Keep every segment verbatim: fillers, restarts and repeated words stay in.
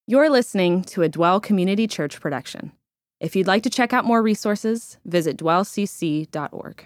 You're listening to a Dwell Community Church production. If you'd like to check out more resources, visit dwell c c dot org.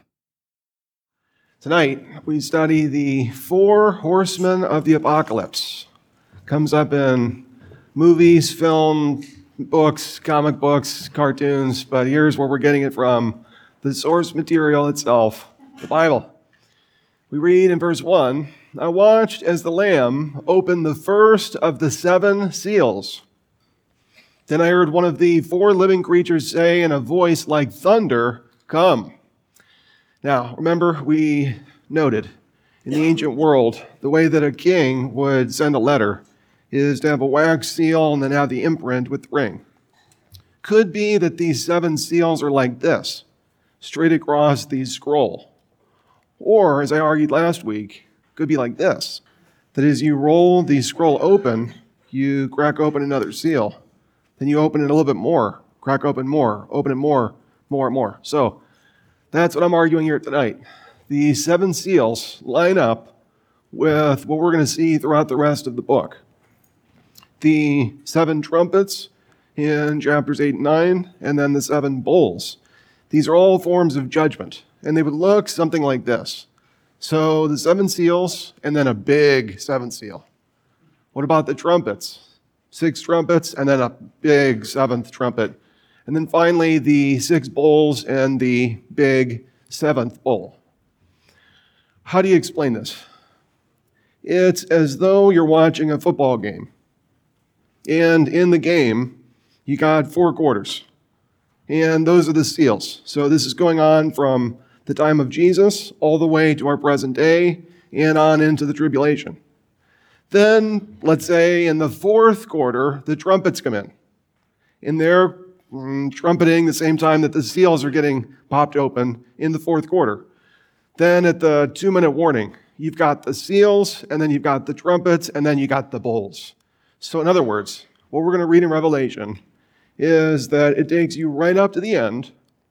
Tonight, we study the four horsemen of the apocalypse. Comes up in movies, film, books, comic books, cartoons, but here's where we're getting it from, the source material itself, the Bible. We read in verse one, I watched as the Lamb opened the first of the seven seals. Then I heard one of the four living creatures say in a voice like thunder, come. Now, remember, we noted in the ancient world, the way that a king would send a letter is to have a wax seal and then have the imprint with the ring. Could be that these seven seals are like this, straight across the scroll. Or, as I argued last week, could be like this, that as you roll the scroll open, you crack open another seal. Then you open it a little bit more, crack open more, open it more, more and more. So that's what I'm arguing here tonight. The seven seals line up with what we're going to see throughout the rest of the book. The seven trumpets in chapters eight and nine, and then the seven bowls. These are all forms of judgment, and they would look something like this. So the seven seals, and then a big seventh seal. What about the trumpets? Six trumpets, and then a big seventh trumpet. And then finally, the six bowls and the big seventh bowl. How do you explain this? It's as though you're watching a football game. And in the game, you got four quarters. And those are the seals. So this is going on from the time of Jesus all the way to our present day and on into the tribulation. Then, let's say in the fourth quarter, the trumpets come in. And they're mm, trumpeting the same time that the seals are getting popped open in the fourth quarter. Then at the two-minute warning, you've got the seals, and then you've got the trumpets, and then you got the bowls. So in other words, what we're going to read in Revelation is that it takes you right up to the end.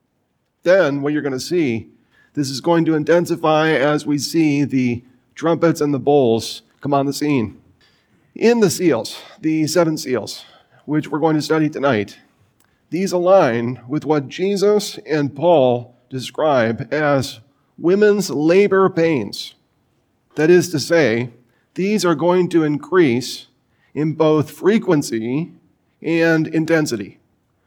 Then what you're going to see, this is going to intensify as we see the trumpets and the bowls come on the scene. In the seals, the seven seals, which we're going to study tonight, these align with what Jesus and Paul describe as women's labor pains. That is to say, these are going to increase in both frequency and intensity.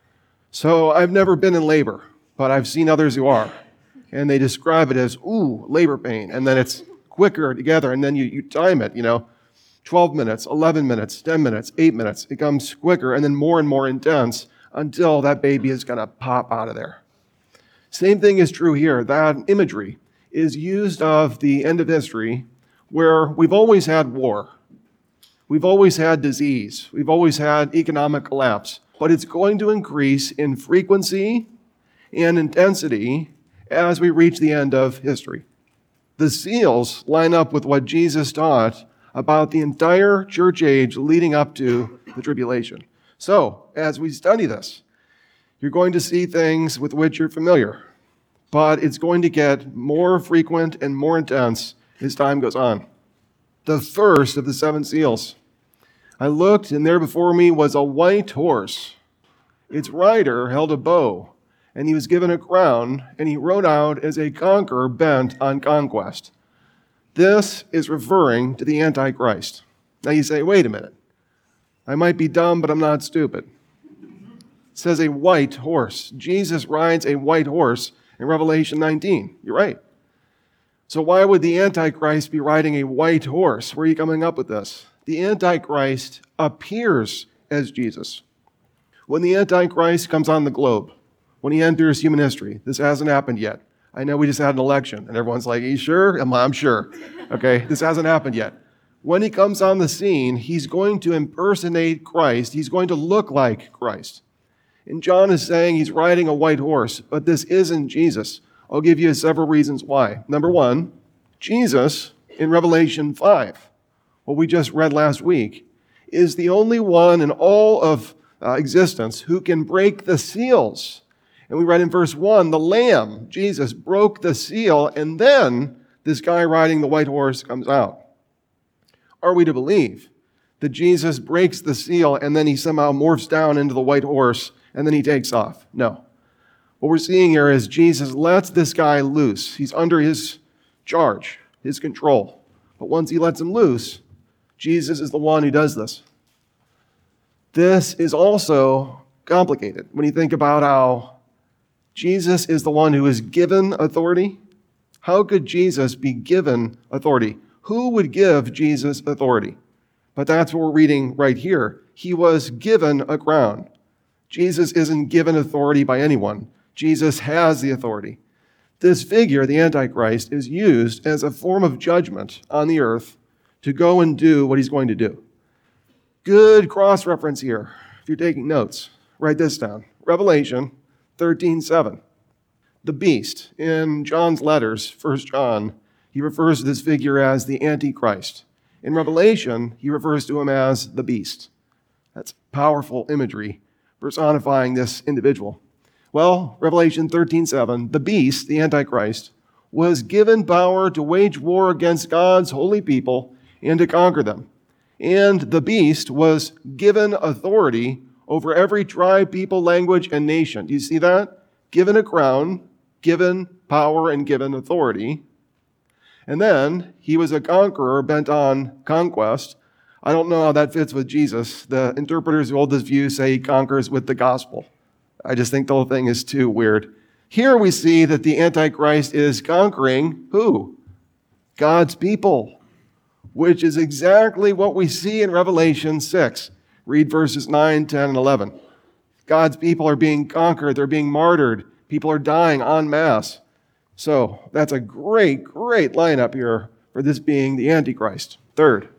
So I've never been in labor, but I've seen others who are. And they describe it as, ooh, labor pain. And then it's quicker together. And then you, you time it, you know, twelve minutes, eleven minutes, ten minutes, eight minutes. It comes quicker and then more and more intense until that baby is going to pop out of there. Same thing is true here. That imagery is used of the end of history where we've always had war. We've always had disease. We've always had economic collapse. But it's going to increase in frequency and intensity as we reach the end of history. The seals line up with what Jesus taught about the entire church age leading up to the tribulation. So, as we study this, you're going to see things with which you're familiar, but it's going to get more frequent and more intense as time goes on. The first of the seven seals. I looked, and there before me was a white horse. Its rider held a bow, and he was given a crown, and he rode out as a conqueror bent on conquest. This is referring to the Antichrist. Now you say, wait a minute. I might be dumb, but I'm not stupid. It says a white horse. Jesus rides a white horse in Revelation nineteen. You're right. So why would the Antichrist be riding a white horse? Where are you coming up with this? The Antichrist appears as Jesus. When the Antichrist comes on the globe, when he enters human history, this hasn't happened yet. I know we just had an election, and everyone's like, are you sure? I'm, I'm sure. Okay, this hasn't happened yet. When he comes on the scene, he's going to impersonate Christ. He's going to look like Christ. And John is saying he's riding a white horse, but this isn't Jesus. I'll give you several reasons why. Number one, Jesus, in Revelation five, what we just read last week, is the only one in all of uh, existence who can break the seals. And we read in verse one, the Lamb, Jesus, broke the seal, and then this guy riding the white horse comes out. Are we to believe that Jesus breaks the seal and then he somehow morphs down into the white horse and then he takes off. No. What we're seeing here is Jesus lets this guy loose. He's under his charge, his control. But once he lets him loose, Jesus is the one who does this. This is also complicated when you think about how Jesus is the one who is given authority. How could Jesus be given authority? Who would give Jesus authority? But that's what we're reading right here. He was given a crown. Jesus isn't given authority by anyone. Jesus has the authority. This figure, the Antichrist, is used as a form of judgment on the earth to go and do what he's going to do. Good cross-reference here. If you're taking notes, write this down. Revelation thirteen seven. The beast. In John's letters, First John, he refers to this figure as the Antichrist. In Revelation, he refers to him as the beast. That's powerful imagery personifying this individual. Well, Revelation thirteen seven, the beast, the Antichrist, was given power to wage war against God's holy people and to conquer them. And the beast was given authority over every tribe, people, language, and nation. Do you see that? Given a crown, given power, and given authority. And then he was a conqueror bent on conquest. I don't know how that fits with Jesus. The interpreters who hold this view say he conquers with the gospel. I just think the whole thing is too weird. Here we see that the Antichrist is conquering who? God's people, which is exactly what we see in Revelation six. Read verses nine, ten, and eleven. God's people are being conquered. They're being martyred. People are dying en masse. So that's a great, great lineup here for this being the Antichrist. Third,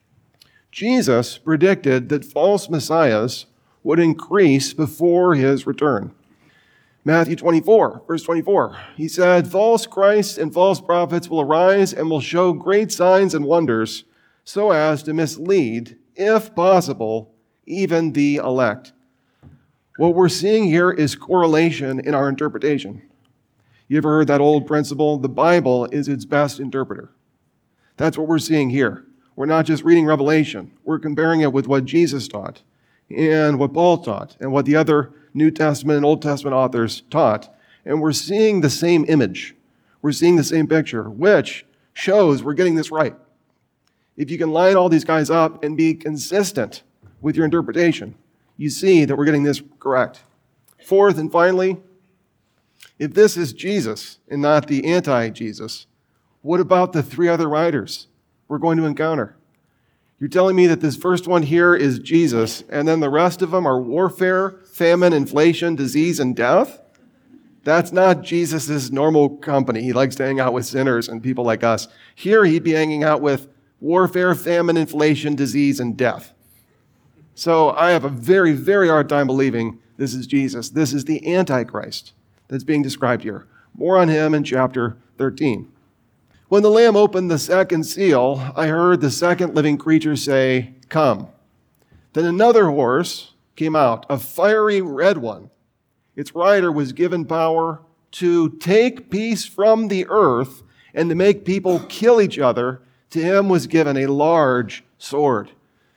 Jesus predicted that false messiahs would increase before his return. Matthew twenty-four, verse twenty-four, he said, false Christs and false prophets will arise and will show great signs and wonders so as to mislead, if possible, even the elect. What we're seeing here is correlation in our interpretation. You ever heard that old principle? The Bible is its best interpreter. That's what we're seeing here. We're not just reading Revelation. We're comparing it with what Jesus taught and what Paul taught and what the other New Testament and Old Testament authors taught. And we're seeing the same image. We're seeing the same picture, which shows we're getting this right. If you can line all these guys up and be consistent with your interpretation, you see that we're getting this correct. Fourth and finally, if this is Jesus and not the anti-Jesus, what about the three other riders we're going to encounter? You're telling me that this first one here is Jesus, and then the rest of them are warfare, famine, inflation, disease, and death? That's not Jesus' normal company. He likes to hang out with sinners and people like us. Here he'd be hanging out with warfare, famine, inflation, disease, and death. So I have a very, very hard time believing this is Jesus. This is the Antichrist that's being described here. More on him in chapter thirteen. When the Lamb opened the second seal, I heard the second living creature say, come. Then another horse came out, a fiery red one. Its rider was given power to take peace from the earth and to make people kill each other. To him was given a large sword.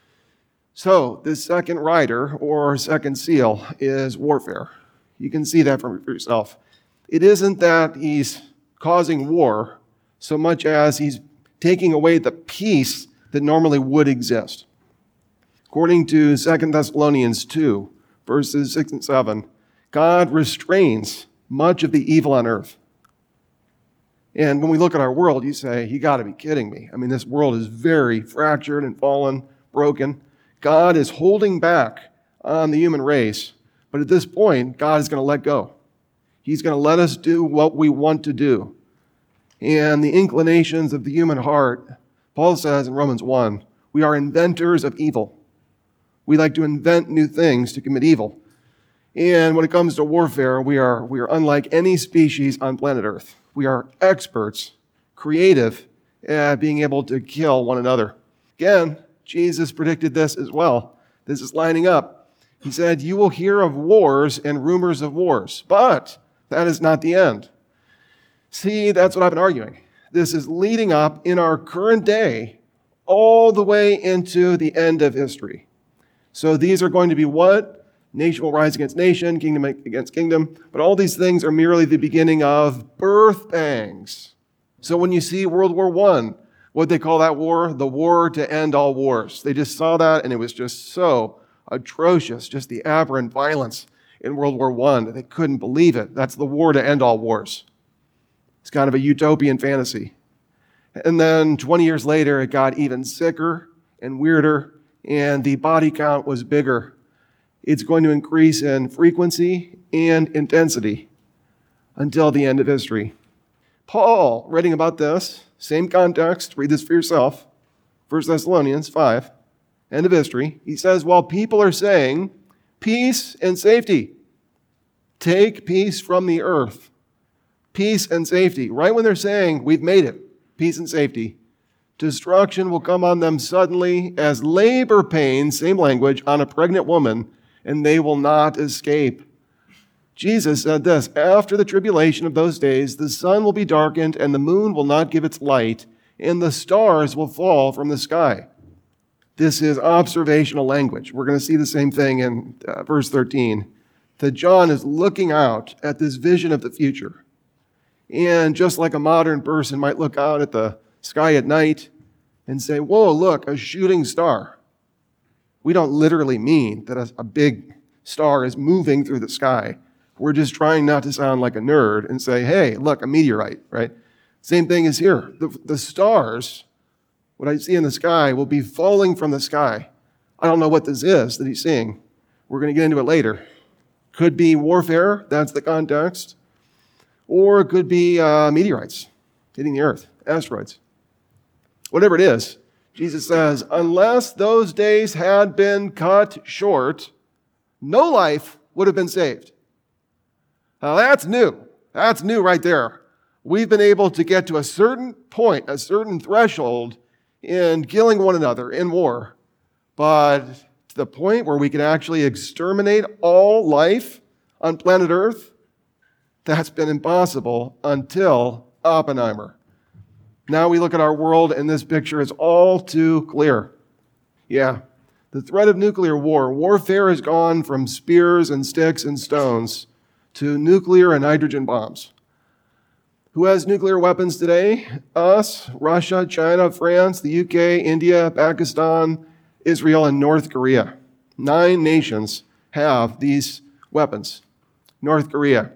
So this second rider, or second seal, is warfare. You can see that for yourself. It isn't that he's causing war so much as he's taking away the peace that normally would exist. According to Second Thessalonians two, verses six and seven, God restrains much of the evil on earth. And when we look at our world, you say, you got to be kidding me. I mean, this world is very fractured and fallen, broken. God is holding back on the human race. But at this point, God is going to let go. He's going to let us do what we want to do. And the inclinations of the human heart, Paul says in Romans one, we are inventors of evil. We like to invent new things to commit evil. And when it comes to warfare, we are, we are unlike any species on planet Earth. We are experts, creative at being able to kill one another. Again, Jesus predicted this as well. This is lining up. He said, you will hear of wars and rumors of wars, but that is not the end. See, that's what I've been arguing. This is leading up in our current day all the way into the end of history. So these are going to be what? Nation will rise against nation, kingdom against kingdom. But all these things are merely the beginning of birth pangs. So when you see World War One, what they call that war? The war to end all wars. They just saw that, and it was just so atrocious, just the aberrant violence in World War One. They couldn't believe it. That's the war to end all wars. It's kind of a utopian fantasy. And then twenty years later, it got even sicker and weirder, and the body count was bigger. It's going to increase in frequency and intensity until the end of history. Paul, writing about this, same context, read this for yourself, First Thessalonians five, end of history. He says, while people are saying, peace and safety, take peace from the earth. Peace and safety. Right when they're saying, we've made it, peace and safety, destruction will come on them suddenly as labor pains, same language, on a pregnant woman, and they will not escape. Jesus said this, after the tribulation of those days, the sun will be darkened, and the moon will not give its light, and the stars will fall from the sky. This is observational language. We're going to see the same thing in uh, verse thirteen, that John is looking out at this vision of the future. And just like a modern person might look out at the sky at night and say, whoa, look, a shooting star. We don't literally mean that a, a big star is moving through the sky. We're just trying not to sound like a nerd and say, hey, look, a meteorite, right? Same thing is here. The, the stars, what I see in the sky, will be falling from the sky. I don't know what this is that he's seeing. We're going to get into it later. Could be warfare, that's the context. Or it could be uh, meteorites hitting the earth, asteroids. Whatever it is, Jesus says, unless those days had been cut short, no life would have been saved. Now that's new. That's new right there. We've been able to get to a certain point, a certain threshold in killing one another in war. But to the point where we can actually exterminate all life on planet Earth, that's been impossible until Oppenheimer. Now we look at our world and this picture is all too clear. Yeah, the threat of nuclear war. Warfare has gone from spears and sticks and stones to nuclear and hydrogen bombs. Who has nuclear weapons today? Us, Russia, China, France, the U K, India, Pakistan, Israel, and North Korea. Nine nations have these weapons. North Korea.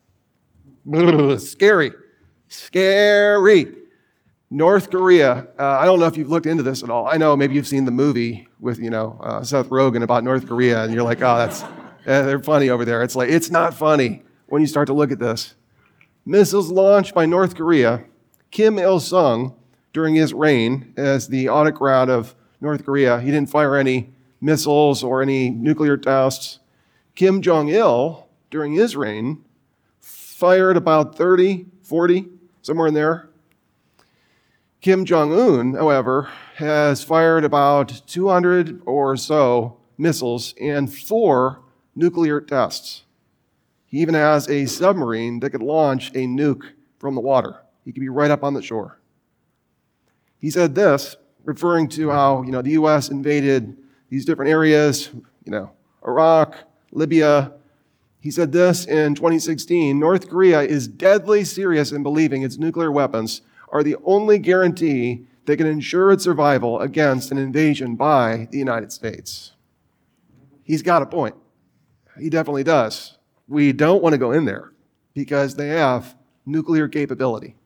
Scary. Scary. North Korea. Uh, I don't know if you've looked into this at all. I know maybe you've seen the movie with, you know, uh, Seth Rogen about North Korea, and you're like, oh, that's, eh, they're funny over there. It's like, it's not funny when you start to look at this. Missiles launched by North Korea. Kim Il-sung, during his reign as the autocrat of North Korea, he didn't fire any missiles or any nuclear tests. Kim Jong-il, during his reign, fired about thirty, forty, somewhere in there. Kim Jong-un, however, has fired about two hundred or so missiles and four nuclear tests. He even has a submarine that could launch a nuke from the water. He could be right up on the shore. He said this, referring to how, you know, the U S invaded these different areas, you know, Iraq, Libya. He said this in twenty sixteen, North Korea is deadly serious in believing its nuclear weapons are the only guarantee that can ensure its survival against an invasion by the United States. He's got a point. He definitely does. We don't want to go in there because they have nuclear capability.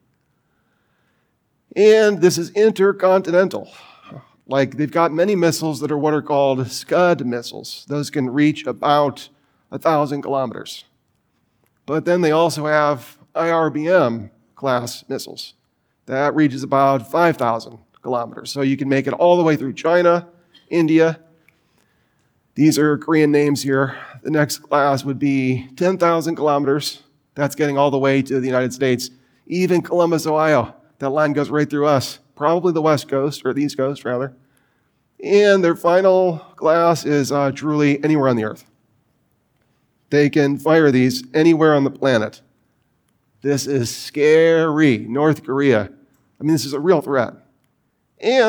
And this is intercontinental. Like, they've got many missiles that are what are called Scud missiles. Those can reach about a thousand kilometers. But then they also have I R B M class missiles. That reaches about five thousand kilometers. So you can make it all the way through China, India. These are Korean names here. The next class would be ten thousand kilometers. That's getting all the way to the United States. Even Columbus, Ohio. That line goes right through us. Probably the West Coast, or the East Coast, rather. And their final class is uh, truly anywhere on the earth. They can fire these anywhere on the planet. This is scary. North Korea. I mean, this is a real threat. And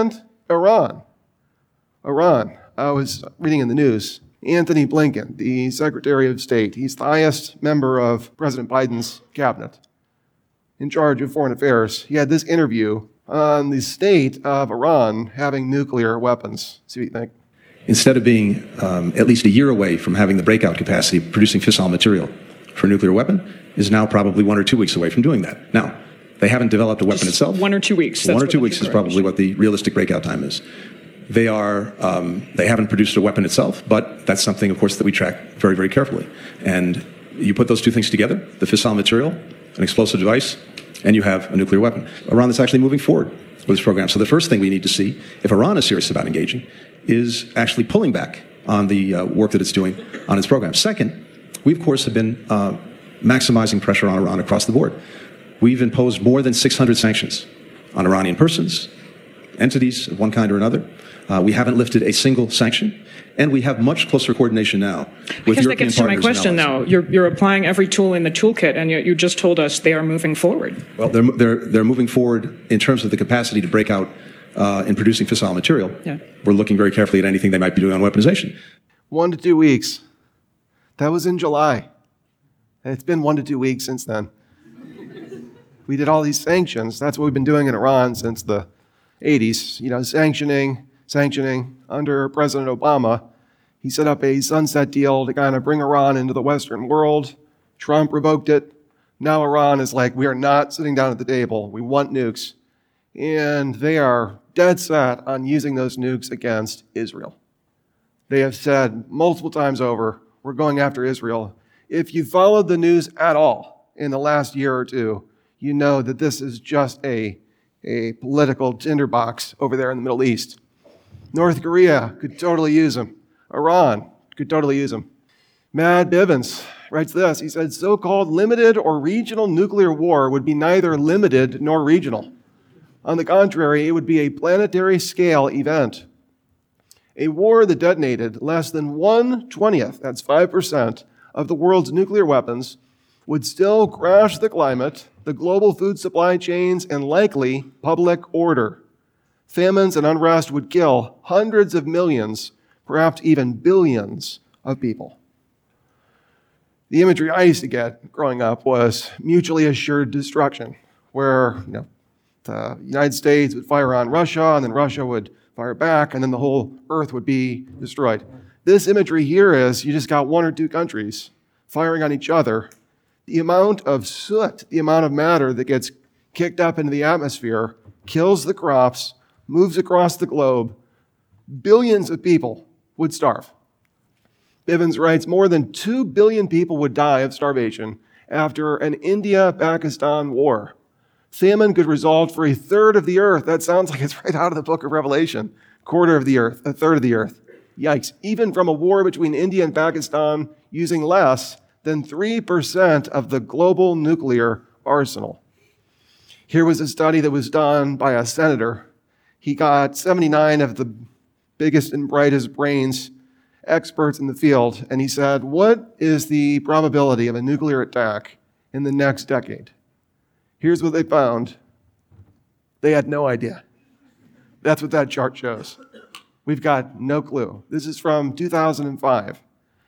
Iran. Iran. I was reading in the news. Anthony Blinken, the Secretary of State, he's the highest member of President Biden's cabinet, in charge of foreign affairs. He had this interview on the state of Iran having nuclear weapons. See what you think. Instead of being um, at least a year away from having the breakout capacity of producing fissile material for a nuclear weapon, is now probably one or two weeks away from doing that. Now, they haven't developed a weapon Just itself. One or two weeks. One or two weeks is probably what the realistic breakout time is. They are, um, they haven't produced a weapon itself, but that's something, of course, that we track very, very carefully. And you put those two things together, the fissile material, an explosive device, and you have a nuclear weapon. Iran is actually moving forward with this program. So the first thing we need to see, if Iran is serious about engaging, is actually pulling back on the uh, work that it's doing on its program. Second, we, of course, have been uh, maximizing pressure on Iran across the board. We've imposed more than six hundred sanctions on Iranian persons, entities of one kind or another. Uh, we haven't lifted a single sanction, and we have much closer coordination now with because European that gets to my question, though. You're, you're applying every tool in the toolkit, and yet you just told us they are moving forward. Well, they're, they're, they're moving forward in terms of the capacity to break out uh, in producing fissile material. Yeah. We're looking very carefully at anything they might be doing on weaponization. One to two weeks. That was in July. And it's been one to two weeks since then. We did all these sanctions. That's what we've been doing in Iran since the eighties. You know, sanctioning, sanctioning. Under President Obama, he set up a sunset deal to kind of bring Iran into the Western world. Trump revoked it. Now Iran is like, we are not sitting down at the table. We want nukes. And they are dead set on using those nukes against Israel. They have said multiple times over, we're going after Israel. If you followed the news at all in the last year or two, you know that this is just a, a political tinderbox over there in the Middle East. North Korea could totally use them. Iran could totally use them. Matt Bivens writes this. He said, so-called limited or regional nuclear war would be neither limited nor regional. On the contrary, it would be a planetary scale event. A war that detonated less than one twentieth, that's five percent, of the world's nuclear weapons would still crash the climate, the global food supply chains, and likely public order. Famines and unrest would kill hundreds of millions, perhaps even billions of people. The imagery I used to get growing up was mutually assured destruction, where you know, the United States would fire on Russia, and then Russia would fire back, and then the whole earth would be destroyed. This imagery here is you just got one or two countries firing on each other. The amount of soot, the amount of matter that gets kicked up into the atmosphere kills the crops, moves across the globe. Billions of people would starve. Bivens writes, more than two billion people would die of starvation after an India-Pakistan war. Famine could result for a third of the earth. That sounds like it's right out of the book of Revelation. Quarter of the earth, a third of the earth. Yikes. Even from a war between India and Pakistan using less than three percent of the global nuclear arsenal. Here was a study that was done by a senator. He got seventy-nine of the biggest and brightest brains, experts in the field, and he said, what is the probability of a nuclear attack in the next decade? Here's what they found. They had no idea. That's what that chart shows. We've got no clue. This is from two thousand five.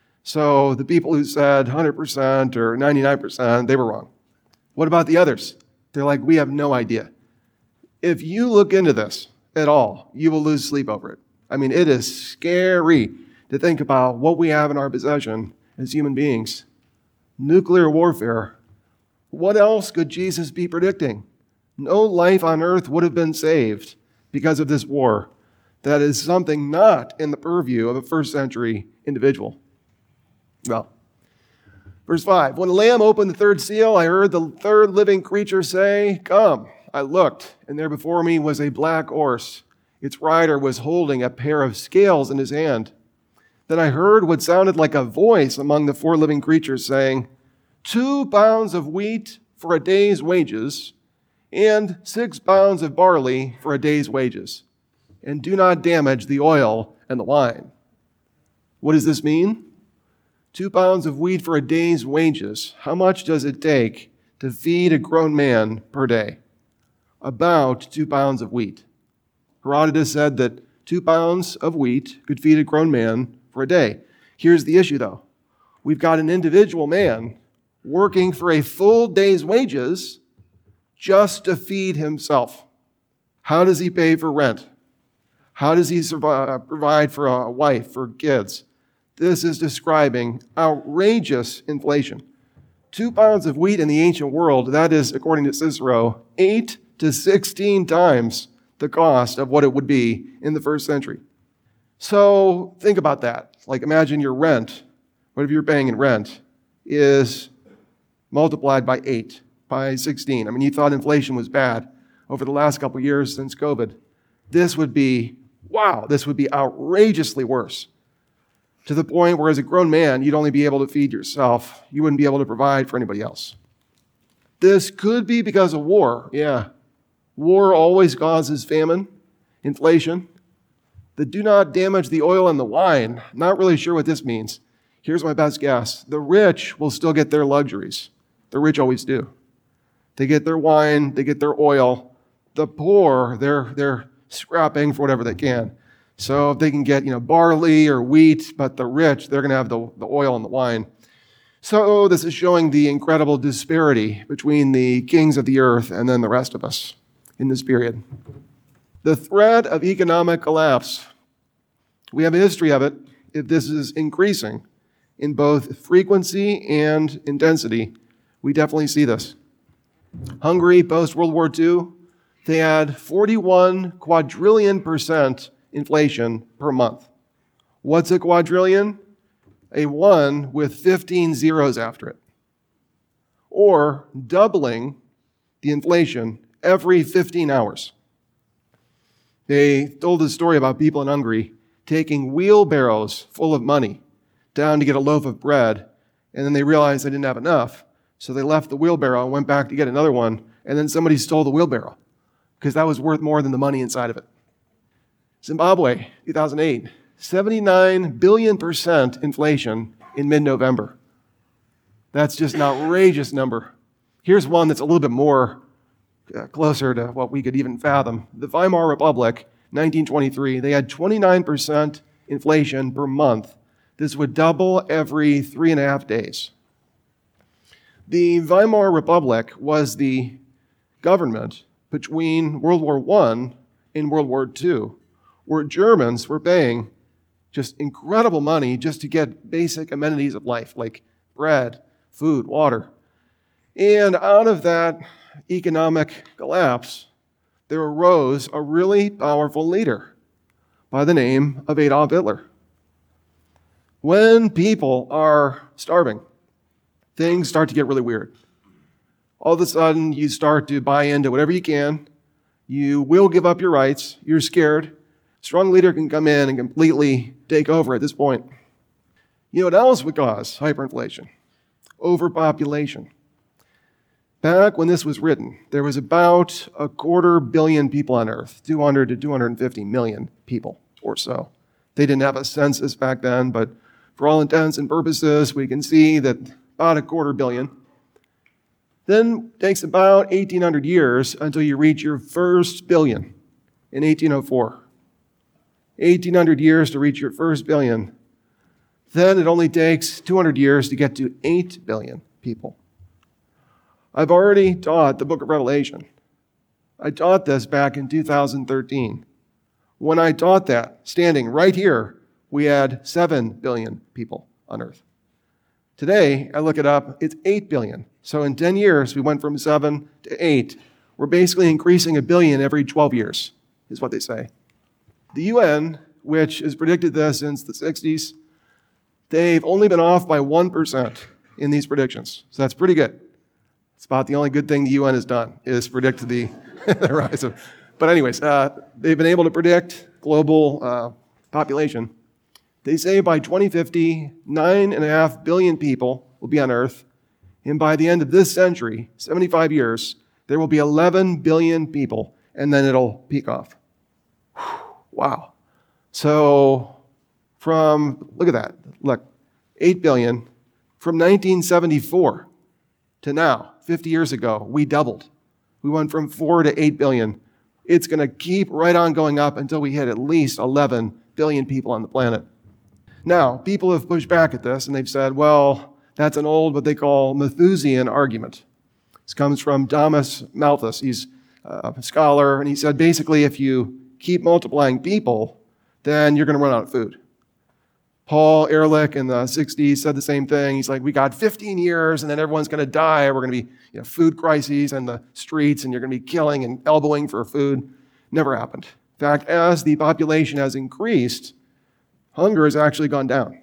So the people who said one hundred percent or ninety-nine percent, they were wrong. What about the others? They're like, we have no idea. If you look into this at all, you will lose sleep over it. I mean, it is scary to think about what we have in our possession as human beings. Nuclear warfare. What else could Jesus be predicting? No life on earth would have been saved because of this war. That is something not in the purview of a first century individual. Well, verse five, when the Lamb opened the third seal, I heard the third living creature say, come. I looked, and there before me was a black horse. Its rider was holding a pair of scales in his hand. Then I heard what sounded like a voice among the four living creatures saying, two pounds of wheat for a day's wages, and six pounds of barley for a day's wages. And do not damage the oil and the wine. What does this mean? Two pounds of wheat for a day's wages. How much does it take to feed a grown man per day? About two pounds of wheat. Herodotus said that two pounds of wheat could feed a grown man for a day. Here's the issue, though. We've got an individual man working for a full day's wages just to feed himself. How does he pay for rent? How does he survive, provide for a wife, for kids? This is describing outrageous inflation. Two pounds of wheat in the ancient world, that is, according to Cicero, eight to sixteen times the cost of what it would be in the first century. So think about that. Like imagine your rent, whatever you're paying in rent, is multiplied by eight, by sixteen. I mean, you thought inflation was bad over the last couple of years since COVID. This would be, wow, this would be outrageously worse. To the point where as a grown man, you'd only be able to feed yourself. You wouldn't be able to provide for anybody else. This could be because of war, yeah. War always causes famine, inflation. The do not damage the oil and the wine. Not really sure what this means. Here's my best guess. The rich will still get their luxuries. The rich always do. They get their wine, they get their oil. The poor, they're, they're scrapping for whatever they can. So if they can get, you know, barley or wheat, but the rich, they're going to have the, the oil and the wine. So this is showing the incredible disparity between the kings of the earth and then the rest of us in this period. The threat of economic collapse. We have a history of it. If this is increasing in both frequency and intensity, we definitely see this. Hungary, post-World War Two, they had forty-one quadrillion percent inflation per month. What's a quadrillion? A one with fifteen zeros after it. Or doubling the inflation every fifteen hours. They told a story about people in Hungary taking wheelbarrows full of money down to get a loaf of bread, and then they realized they didn't have enough, so they left the wheelbarrow and went back to get another one, and then somebody stole the wheelbarrow because that was worth more than the money inside of it. Zimbabwe, two thousand eight, seventy-nine billion percent inflation in mid-November. That's just an outrageous number. Here's one that's a little bit more uh, closer to what we could even fathom. The Weimar Republic, nineteen twenty-three, they had twenty-nine percent inflation per month. This would double every three and a half days. The Weimar Republic was the government between World War One and World War Two, where Germans were paying just incredible money just to get basic amenities of life, like bread, food, water. And out of that economic collapse, there arose a really powerful leader by the name of Adolf Hitler. When people are starving, things start to get really weird. All of a sudden, you start to buy into whatever you can. You will give up your rights. You're scared. A strong leader can come in and completely take over at this point. You know what else would cause hyperinflation? Overpopulation. Back when this was written, there was about a quarter billion people on Earth, two hundred to two hundred fifty million people or so. They didn't have a census back then, but for all intents and purposes, we can see that about a quarter billion. Then it takes about eighteen hundred years until you reach your first billion in eighteen oh four. eighteen hundred years to reach your first billion. Then it only takes two hundred years to get to eight billion people. I've already taught the book of Revelation. I taught this back in two thousand thirteen. When I taught that, standing right here, we had seven billion people on Earth. Today, I look it up, it's eight billion. So in ten years, we went from seven to eight. We're basically increasing a billion every twelve years, is what they say. The U N, which has predicted this since the sixties, they've only been off by one percent in these predictions. So that's pretty good. It's about the only good thing the U N has done, is predict the, the rise of... But anyways, uh, they've been able to predict global uh, population. They say by twenty fifty, nine point five billion people will be on Earth. And by the end of this century, seventy-five years, there will be eleven billion people, and then it'll peak off. Whew, wow. So from, look at that, look, eight billion. From nineteen seventy-four to now, fifty years ago, we doubled. We went from four to eight billion. It's going to keep right on going up until we hit at least eleven billion people on the planet. Now, people have pushed back at this, and they've said, well, that's an old, what they call Malthusian argument. This comes from Thomas Malthus. He's a scholar, and he said, basically, if you keep multiplying people, then you're going to run out of food. Paul Ehrlich in the sixties said the same thing. He's like, we got fifteen years, and then everyone's going to die. We're going to be you know, food crises in the streets, and you're going to be killing and elbowing for food. Never happened. In fact, as the population has increased, hunger has actually gone down.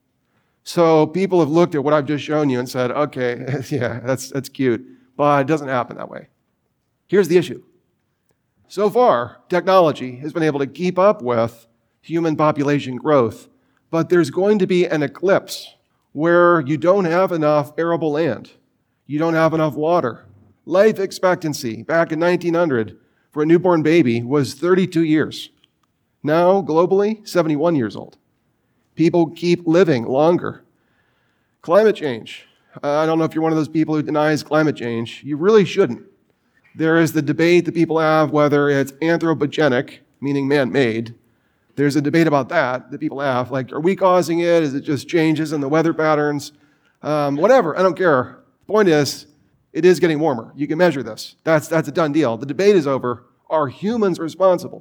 So people have looked at what I've just shown you and said, okay, yeah, that's, that's cute, but it doesn't happen that way. Here's the issue. So far, technology has been able to keep up with human population growth, but there's going to be an eclipse where you don't have enough arable land. You don't have enough water. Life expectancy back in nineteen hundred for a newborn baby was thirty-two years. Now, globally, seventy-one years old. People keep living longer. Climate change. Uh, I don't know if you're one of those people who denies climate change. You really shouldn't. There is the debate that people have whether it's anthropogenic, meaning man-made. There's a debate about that that people have. Like, are we causing it? Is it just changes in the weather patterns? Um, whatever, I don't care. Point is, it is getting warmer. You can measure this. That's, that's a done deal. The debate is over. Are humans responsible?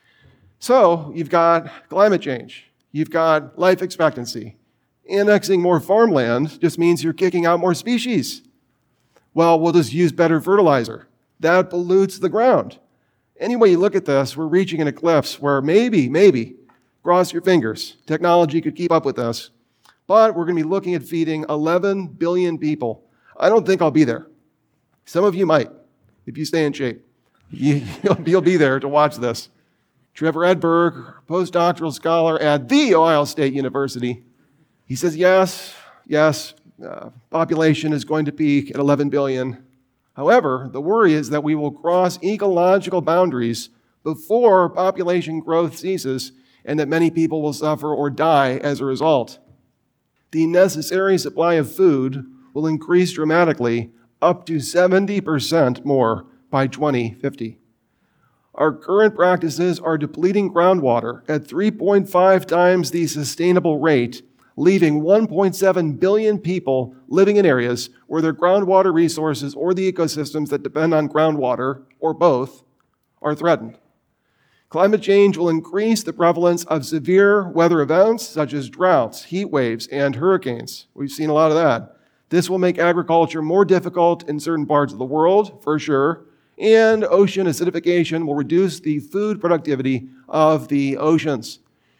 So you've got climate change. You've got life expectancy. Annexing more farmland just means you're kicking out more species. Well, we'll just use better fertilizer. That pollutes the ground. Any way you look at this, we're reaching an eclipse where maybe, maybe, cross your fingers, technology could keep up with us, but we're going to be looking at feeding eleven billion people. I don't think I'll be there. Some of you might, if you stay in shape. You, you'll, you'll be there to watch this. Trevor Edberg, postdoctoral scholar at The Ohio State University, he says, yes, yes, uh, population is going to peak at eleven billion. However, the worry is that we will cross ecological boundaries before population growth ceases and that many people will suffer or die as a result. The necessary supply of food will increase dramatically, up to seventy percent more by twenty fifty. Our current practices are depleting groundwater at three point five times the sustainable rate, leaving one point seven billion people living in areas where their groundwater resources or the ecosystems that depend on groundwater, or both, are threatened. Climate change will increase the prevalence of severe weather events such as droughts, heat waves, and hurricanes. We've seen a lot of that. This will make agriculture more difficult in certain parts of the world, for sure, and ocean acidification will reduce the food productivity of the oceans.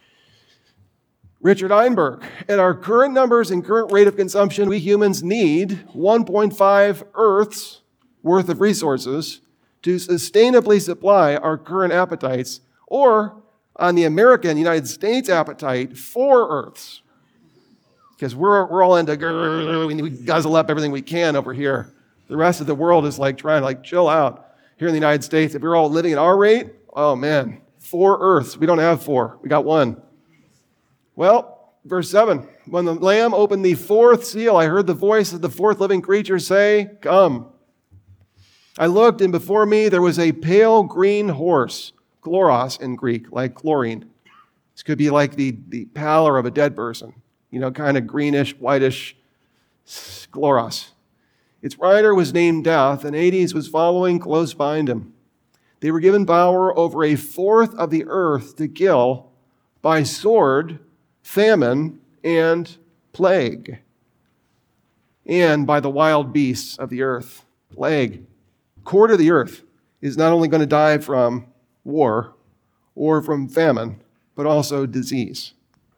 Richard Einberg, at our current numbers and current rate of consumption, we humans need one point five Earths worth of resources to sustainably supply our current appetites, or on the American United States appetite, four Earths. Because we're, we're all into, grrr, we guzzle up everything we can over here. The rest of the world is like trying to like chill out. Here in the United States, if we're all living at our rate, oh man, four Earths. We don't have four. We got one. Well, verse seven, when the Lamb opened the fourth seal, I heard the voice of the fourth living creature say, come. I looked, and before me there was a pale green horse, chloros in Greek, like chlorine. This could be like the, the pallor of a dead person, you know, kind of greenish, whitish, chloros. Its rider was named Death, and Hades was following close behind him. They were given power over a fourth of the earth to kill by sword, famine, and plague, and by the wild beasts of the earth. Plague. Quarter of the earth is not only going to die from war or from famine, but also disease.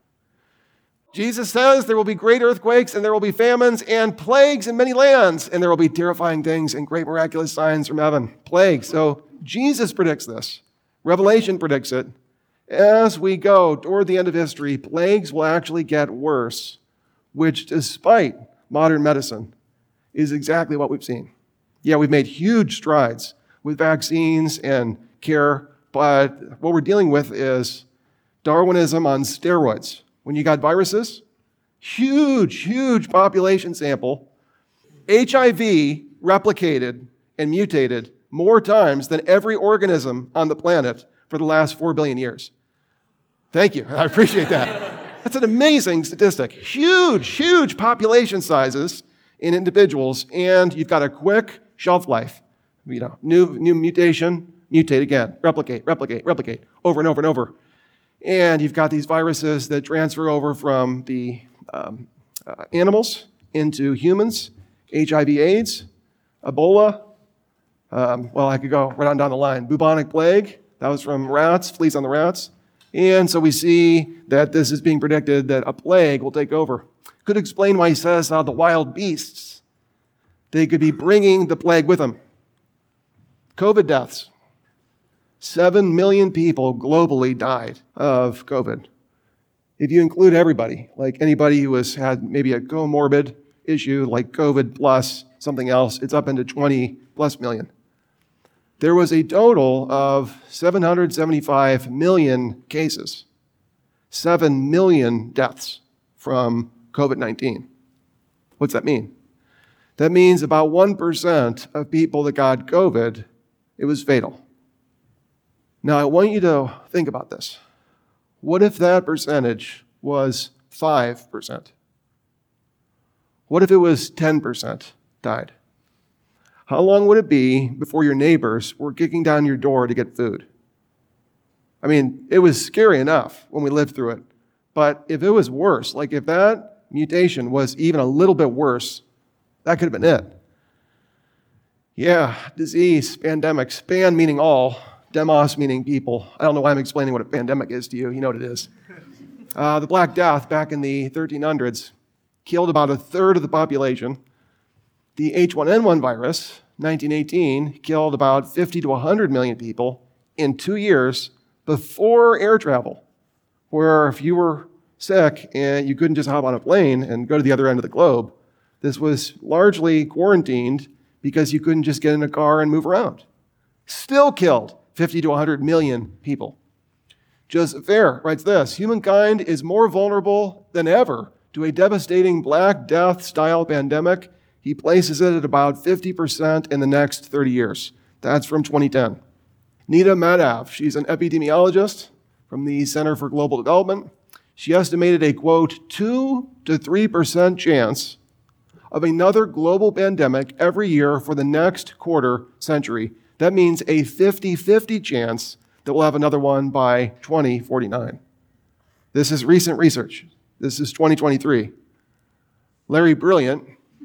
Jesus says there will be great earthquakes, and there will be famines and plagues in many lands, and there will be terrifying things and great miraculous signs from heaven. Plagues. So Jesus predicts this. Revelation predicts it. As we go toward the end of history, plagues will actually get worse, which, despite modern medicine, is exactly what we've seen. Yeah, we've made huge strides with vaccines and care, but what we're dealing with is Darwinism on steroids. When you got viruses, huge, huge population sample, H I V replicated and mutated more times than every organism on the planet for the last four billion years. Thank you. I appreciate that. That's an amazing statistic. Huge, huge population sizes in individuals, and you've got a quick shelf life. You know, new, new mutation, mutate again, replicate, replicate, replicate, over and over and over. And you've got these viruses that transfer over from the um, uh, animals into humans, H I V AIDS, Ebola, um, well, I could go right on down the line. Bubonic plague, that was from rats, fleas on the rats. And so we see that this is being predicted that a plague will take over. Could explain why he says how the wild beasts, they could be bringing the plague with them. COVID deaths. Seven million people globally died of COVID. If you include everybody, like anybody who has had maybe a comorbid issue like COVID plus something else, it's up into twenty plus million. There was a total of seven hundred seventy-five million cases, seven million deaths from COVID nineteen. What's that mean? That means about one percent of people that got COVID, it was fatal. Now, I want you to think about this. What if that percentage was five percent? What if it was ten percent died? How long would it be before your neighbors were kicking down your door to get food? I mean, it was scary enough when we lived through it. But if it was worse, like if that mutation was even a little bit worse, that could have been it. Yeah, disease, pandemics, pan meaning all, demos meaning people. I don't know why I'm explaining what a pandemic is to you. You know what it is. Uh, the Black Death back in the thirteen hundreds killed about a third of the population. The H one N one virus, nineteen eighteen, killed about fifty to one hundred million people in two years before air travel, where if you were sick and you couldn't just hop on a plane and go to the other end of the globe, this was largely quarantined because you couldn't just get in a car and move around. Still killed fifty to one hundred million people. Joseph Fair writes this: humankind is more vulnerable than ever to a devastating Black Death-style pandemic. He places it at about fifty percent in the next thirty years. That's from twenty ten. Nita Madav, she's an epidemiologist from the Center for Global Development. She estimated a, quote, two to three percent chance of another global pandemic every year for the next quarter century. That means a fifty-fifty chance that we'll have another one by twenty forty-nine. This is recent research. This is twenty twenty-three. Larry Brilliant,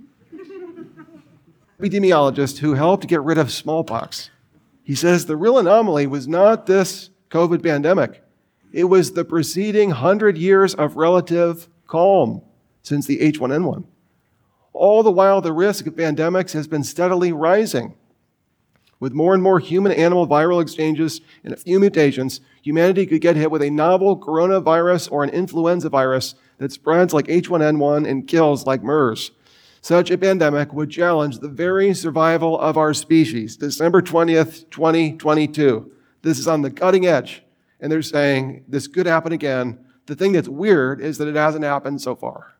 epidemiologist who helped get rid of smallpox. He says the real anomaly was not this COVID pandemic. It was the preceding hundred years of relative calm since the H one N one. All the while, the risk of pandemics has been steadily rising. With more and more human-animal viral exchanges and a few mutations, humanity could get hit with a novel coronavirus or an influenza virus that spreads like H one N one and kills like MERS. Such a pandemic would challenge the very survival of our species. December twentieth, twenty twenty-two. This is on the cutting edge, and they're saying this could happen again. The thing that's weird is that it hasn't happened so far.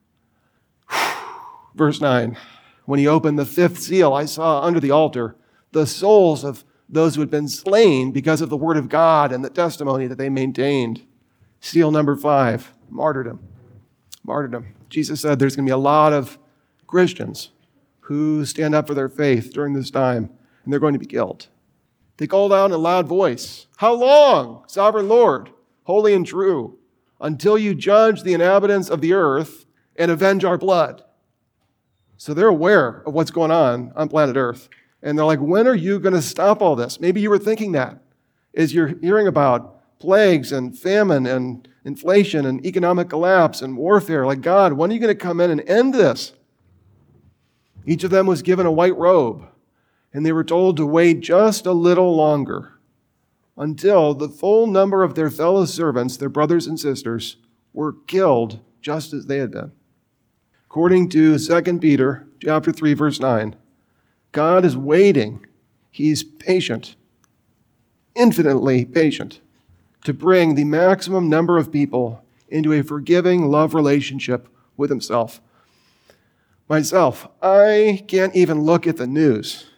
Verse nine, when he opened the fifth seal, I saw under the altar the souls of those who had been slain because of the word of God and the testimony that they maintained. Seal number five, martyrdom. Martyrdom. Jesus said there's going to be a lot of Christians who stand up for their faith during this time, and they're going to be killed. They called out in a loud voice, "How long, sovereign Lord, holy and true, until you judge the inhabitants of the earth and avenge our blood?" So they're aware of what's going on on planet Earth. And they're like, when are you going to stop all this? Maybe you were thinking that as you're hearing about plagues and famine and inflation and economic collapse and warfare. Like, God, when are you going to come in and end this? Each of them was given a white robe, and they were told to wait just a little longer until the full number of their fellow servants, their brothers and sisters, were killed just as they had been. According to Second Peter chapter three, verse nine, God is waiting. He's patient, infinitely patient, to bring the maximum number of people into a forgiving love relationship with himself. Myself, I can't even look at the news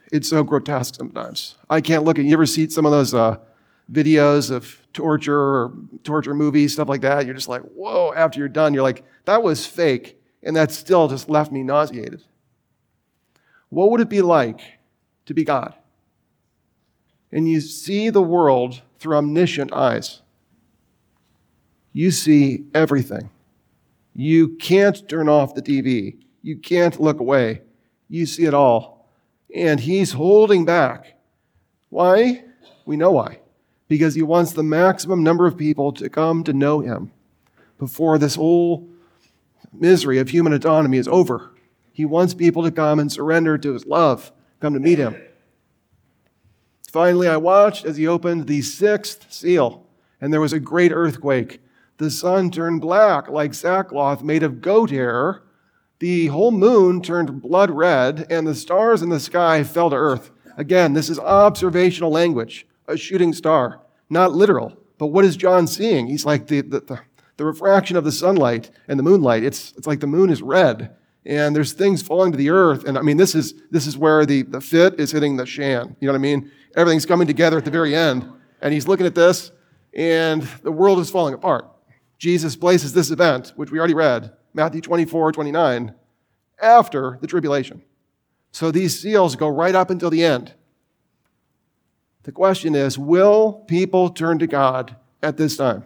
It's so grotesque sometimes. I can't look at, you ever see some of those uh, videos of torture or torture movies, stuff like that? You're just like, whoa, after you're done, you're like, that was fake. And that still just left me nauseated. What would it be like to be God? And you see the world through omniscient eyes. You see everything. You can't turn off the T V. You can't look away. You see it all. And he's holding back. Why? We know why. Because he wants the maximum number of people to come to know him before this whole misery of human autonomy is over. He wants people to come and surrender to his love, come to meet him. Finally, I watched as he opened the sixth seal, and there was a great earthquake. The sun turned black like sackcloth made of goat hair. The whole moon turned blood red, and the stars in the sky fell to earth. Again, this is observational language, a shooting star, not literal. But what is John seeing? He's like the, the, the, the refraction of the sunlight and the moonlight. It's, it's like the moon is red, and there's things falling to the earth. And I mean, this is, this is where the, the fit is hitting the shan. You know what I mean? Everything's coming together at the very end, and he's looking at this, and the world is falling apart. Jesus places this event, which we already read, Matthew twenty-four, twenty-nine, after the tribulation. So these seals go right up until the end. The question is, will people turn to God at this time?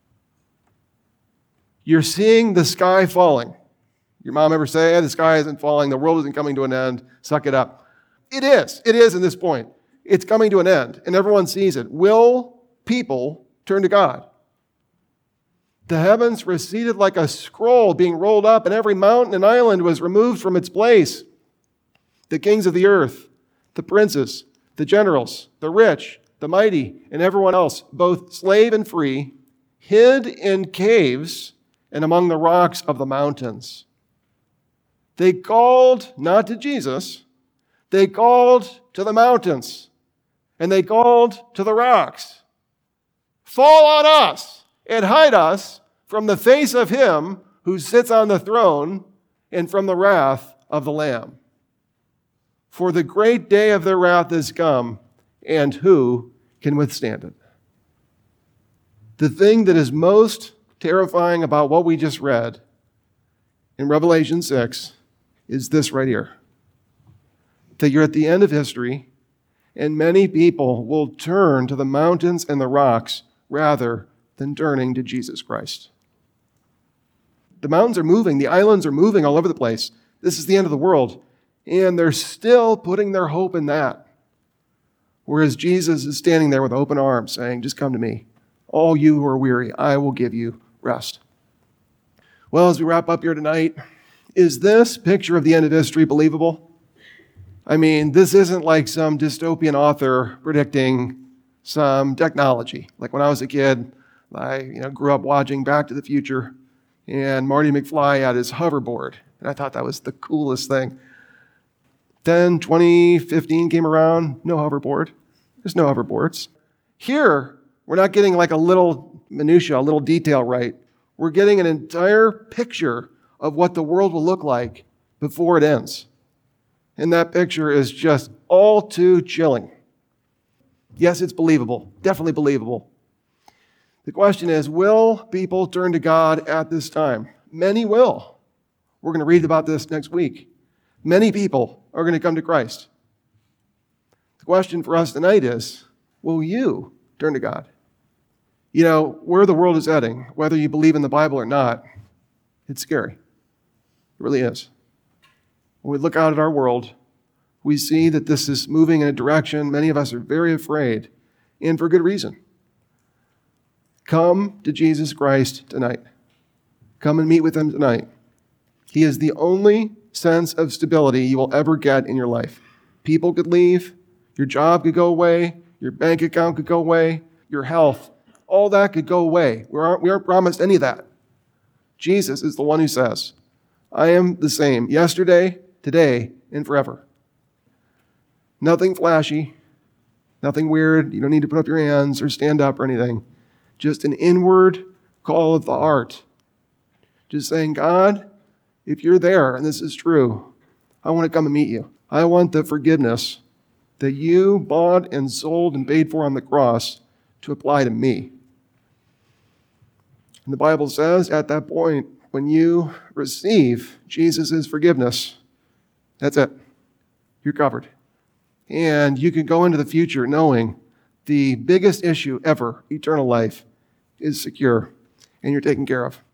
You're seeing the sky falling. Your mom ever say, hey, the sky isn't falling, the world isn't coming to an end, suck it up. It is. It is in this point. It's coming to an end, and everyone sees it. Will people turn to God? The heavens receded like a scroll being rolled up, and every mountain and island was removed from its place. The kings of the earth, the princes, the generals, the rich, the mighty, and everyone else, both slave and free, hid in caves and among the rocks of the mountains. They called not to Jesus, they called to the mountains, and they called to the rocks. Fall on us and hide us from the face of him who sits on the throne and from the wrath of the Lamb. For the great day of their wrath is come, and who can withstand it? The thing that is most terrifying about what we just read in Revelation six is this right here. That you're at the end of history, and many people will turn to the mountains and the rocks rather than turning to Jesus Christ. The mountains are moving, the islands are moving all over the place. This is the end of the world, and they're still putting their hope in that. Whereas Jesus is standing there with open arms saying, just come to me. All you who are weary, I will give you rest. Well, as we wrap up here tonight, is this picture of the end of history believable? I mean, this isn't like some dystopian author predicting some technology. Like when I was a kid, I you know grew up watching Back to the Future, and Marty McFly had his hoverboard, and I thought that was the coolest thing. Then twenty fifteen came around, no hoverboard. There's no hoverboards. Here, we're not getting like a little minutia, a little detail right. We're getting an entire picture of what the world will look like before it ends. And that picture is just all too chilling. Yes, it's believable, definitely believable. The question is, will people turn to God at this time? Many will. We're going to read about this next week. Many people are going to come to Christ. The question for us tonight is, will you turn to God? You know, where the world is heading, whether you believe in the Bible or not, it's scary. It really is. When we look out at our world, we see that this is moving in a direction many of us are very afraid, and for good reason. Come to Jesus Christ tonight. Come and meet with him tonight. He is the only sense of stability you will ever get in your life. People could leave, your job could go away, your bank account could go away, your health, all that could go away. We aren't, we aren't promised any of that. Jesus is the one who says, I am the same yesterday, today, and forever. Nothing flashy, nothing weird. You don't need to put up your hands or stand up or anything. Just an inward call of the heart. Just saying, God, if you're there and this is true, I want to come and meet you. I want the forgiveness that you bought and sold and paid for on the cross to apply to me. And the Bible says at that point, when you receive Jesus' forgiveness, that's it. You're covered. And you can go into the future knowing the biggest issue ever, eternal life, is secure and you're taken care of.